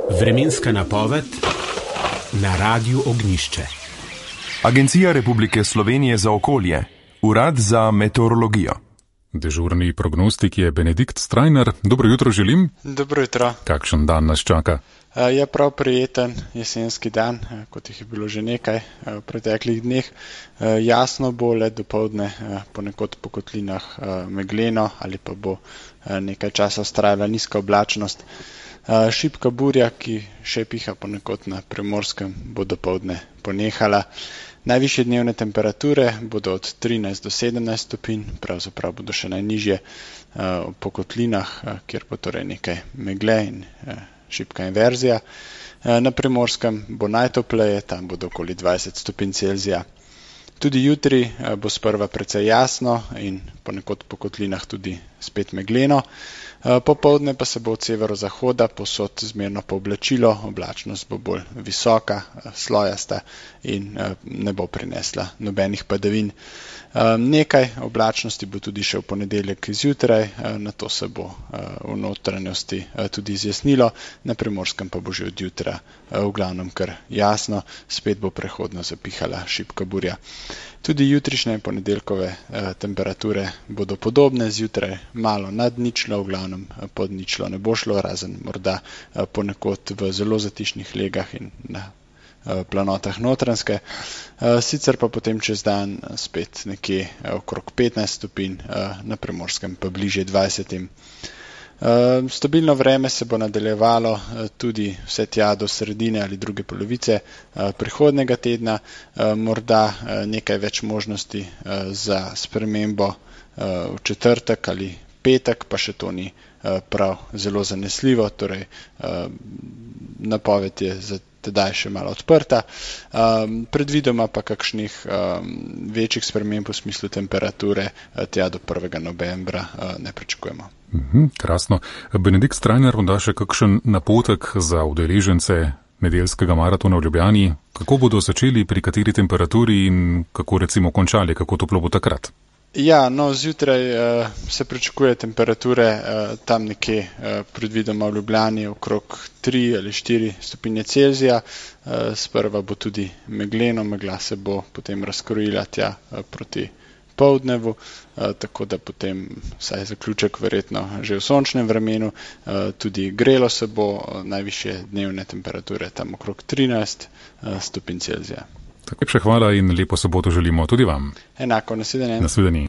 Vremenska napoved na Radiu Ognjišče. Agencija Republike Slovenije za okolje, Urad za meteorologijo. Dežurni prognostik je Benedikt Strajnar. Dobro jutro želim. Dobro jutro. Kakšen dan nas čaka? Je prav prijeten jesenski dan, kot jih je bilo že nekaj v preteklih dneh. Jasno bo le dopoldne ponekod po kotlinah megleno ali pa bo nekaj časa vztrajala nizka oblačnost. Šibka burja, ki še piha ponekod na Primorskem, bo dopoldne ponehala. Najvišje dnevne temperature bodo od 13 do 17 stopinj, pravzaprav bodo še najnižje po kotlinah, kjer bo torej nekaj megle in šibka inverzija. Na Primorskem bo najtopleje, tam bodo okoli 20 stopinj Celzija. Tudi jutri bo sprva precej jasno in ponekod po kotlinah tudi spet megleno. Popoldne pa se bo od severozahoda povsod zmerno pooblačilo, oblačnost bo bolj visoka, slojasta in ne bo prinesla nobenih padavin. Nekaj oblačnosti bo tudi še v ponedeljek zjutraj, nato se bo v notranjosti tudi zjasnilo, na Primorskem pa bo že od jutra v glavnem kar jasno, spet bo prehodno zapihala šibka burja. Tudi jutrišnje ponedeljkove temperature bodo podobne, zjutraj malo nad ničlo, v glavnem pod ničlo ne bo šlo, razen morda ponekod v zelo zatišnih legah in na planotah Notranjske. Sicer pa potem čez dan spet nekje okrog 15 stopinj, na Primorskem pa bližje 20. Stabilno vreme se bo nadaljevalo tudi vse tja do sredine ali druge polovice prihodnjega tedna, morda nekaj več možnosti za spremembo v četrtek ali petek, pa še to ni prav zelo zanesljivo, torej napoved je za tedaj še malo odprta. Predvidoma pa kakšnih večjih sprememb v smislu temperature tja do 1. novembra ne pričakujemo. Krasno. Benedikt Strajnar, da še kakšen napotek za udeležence nedeljskega maratona v Ljubljani? Kako bodo začeli, pri kateri temperaturi in kako recimo končali, kako toplo bo takrat? Ja, zjutraj se pričakuje temperature tam nekje predvidoma v Ljubljani okrog 3 ali 4 stopinje Celzija. Sprva bo tudi megleno, megla se bo potem razkrojila tja proti poldnevu, tako da potem vsaj zaključek verjetno že v sončnem vremenu. Tudi grelo se bo, najvišje dnevne temperature tam okrog 13 stopinj Celzija. Tako, hvala in lepo soboto želimo tudi vam. Enako, nasvidenje. Nasvidenje.